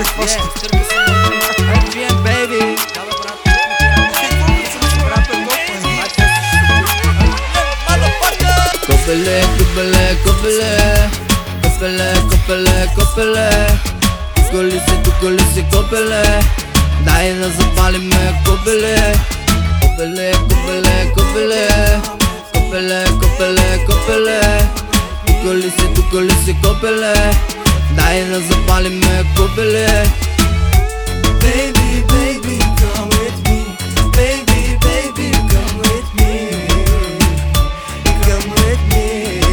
какво ще? GM, baby. Копеле, копеле, копеле. Копеле, копеле, копеле. Тук ли си, копеле? Дай да запалиме, копеле. Копеле, копеле, копеле. Копеле, копеле, копеле. Тук ли си, копеле? Дай да запалиме, копеле. Baby, baby, come with me. Baby, baby, come with me. Come with me.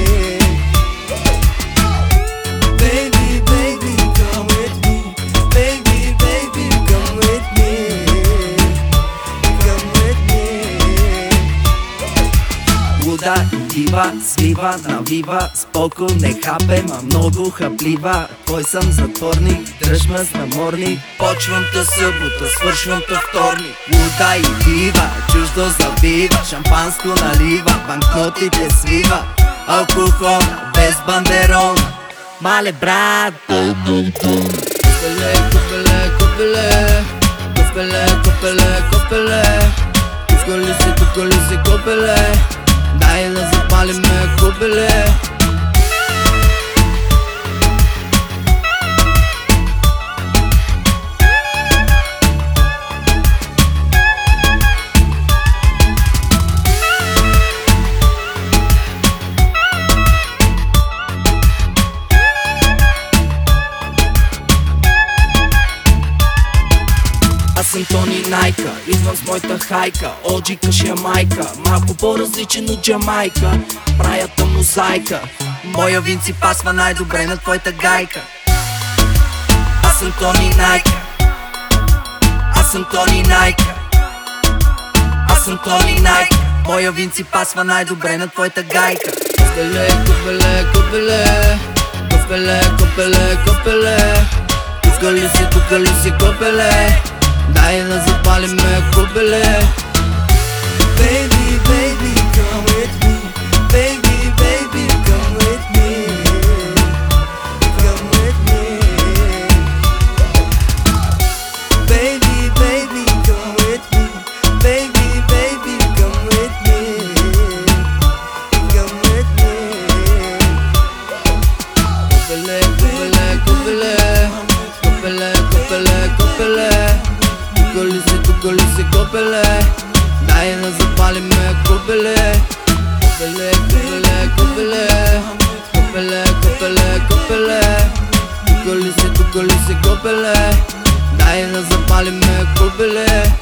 Baby, baby, come with me. Baby, baby, come with me. Come with me. Луда и дива, свива, навива. Споко не хапе, ма много хаплива. Кой съм затворник, дръж ме с наморник. Почвам та събота, свършвам та вторник. Луда и дива, чуждо забива. Шампанско налива, банкнотите свива. Алкохол без бандерон. Мале брат, копеле, копеле, копеле. Копеле, копеле, копеле. Тук ли си, копеле? Дай да запалиме, копеле. Аз съм Тони Найка, идвам с моята хайка. Оджи кашия майка, малко по-различен от Джамайка. Праята мозайка, моя вин си пасва най-добре на твоята гайка. Аз съм Тони Найка. Аз съм Тони Найка. Аз съм Тони Найка. Моя вин си пасва най-добре на твоята гайка. Копеле, копеле, копеле. Копеле, копеле, копеле. Тук ли си, копеле? Дай да запалиме, копеле. Baby, baby, come with me. Baby, baby, come with me. Come with me. Baby, baby, come with me. Baby, baby, come with me. Come with me. Копеле, копеле, копеле. Копеле, копеле, копеле. Тук ли си, копеле? Дай да запалиме, копеле. Копеле, копеле, копеле. Копеле, копеле, копеле. Тук ли си, копеле? Дай да запалиме, копеле.